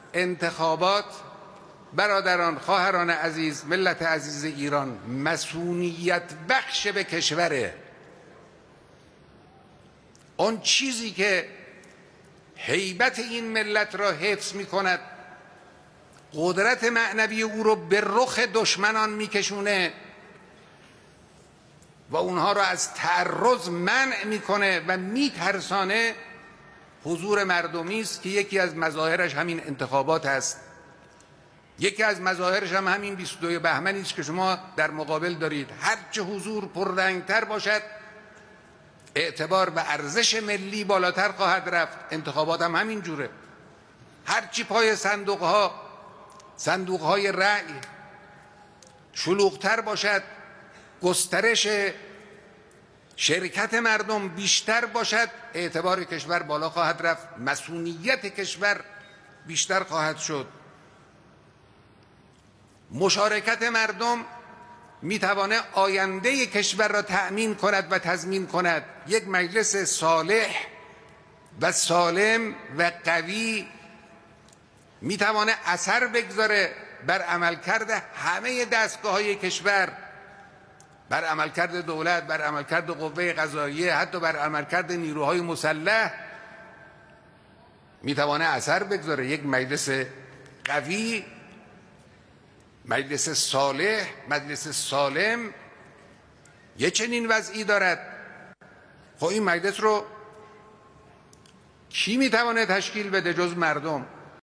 انتخابات برادران، خواهران عزیز، ملت عزیز ایران، مسئولیت بخش به کشوره. اون چیزی که هیبت این ملت را حفظ می کند، قدرت معنوی او رو به رخ دشمنان می کشونه و اونها را از تعرض منع میکنه و میترسانه، حضور مردمی است که یکی از مظاهرش همین انتخابات است. یکی از مظاهرش هم همین 22 بهمنی است که شما در مقابل دارید. هرچه حضور پررنگتر باشد، اعتبار و ارزش ملی بالاتر خواهد رفت. انتخابات هم همین جوره. هرچی پای صندوقهای رأی شلوغتر باشد، گسترش شرکت مردم بیشتر باشد، اعتبار کشور بالا خواهد رفت، مسئولیت کشور بیشتر خواهد شد. مشارکت مردم میتواند آینده کشور را تأمین کند و تضمین کند. یک مجلس صالح و سالم و قوی میتواند اثر بگذاره بر عملکرد همه دستگاه‌های کشور، بر عملکرد دولت، بر عملکرد قوه قضاییه، حتی بر عملکرد نیروهای مسلح میتواند اثر بگذاره. یک مجلس قوی، مجلس صالح، مجلس سالم یه چنین وضعی دارد. خب این مجلس رو کی میتواند تشکیل بده جز مردم؟